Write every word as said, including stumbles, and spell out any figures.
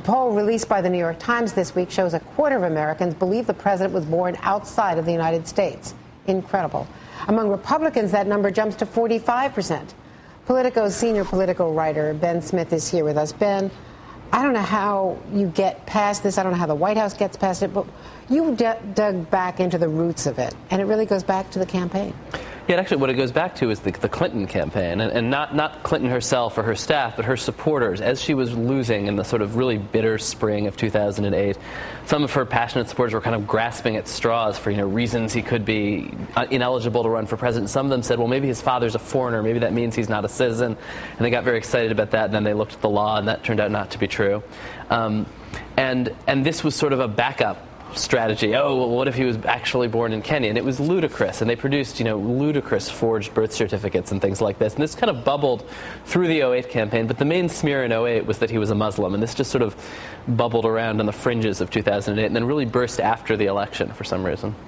poll released by the New York Times this week shows a quarter of Americans believe the president was born outside of the United States. Incredible. Among Republicans, that number jumps to forty-five percent. Politico's senior political writer, Ben Smith, is here with us. Ben, I don't know how you get past this. I don't know how the White House gets past it, but you d- dug back into the roots of it, and it really goes back to the campaign. Yeah, actually, what it goes back to is the, the Clinton campaign, and, and not, not Clinton herself or her staff, but her supporters. As she was losing in the sort of really bitter spring of two thousand eight, some of her passionate supporters were kind of grasping at straws for, you know, reasons he could be ineligible to run for president. Some of them said, well, maybe his father's a foreigner, maybe that means he's not a citizen, and they got very excited about that, and then they looked at the law, and that turned out not to be true. Um, and and this was sort of a backup strategy. Oh, well, what if he was actually born in Kenya? And it was ludicrous, and they produced, you know, ludicrous forged birth certificates and things like this. And this kind of bubbled through the oh eight campaign, but the main smear in oh eight was that he was a Muslim, and this just sort of bubbled around on the fringes of two thousand eight and then really burst after the election for some reason.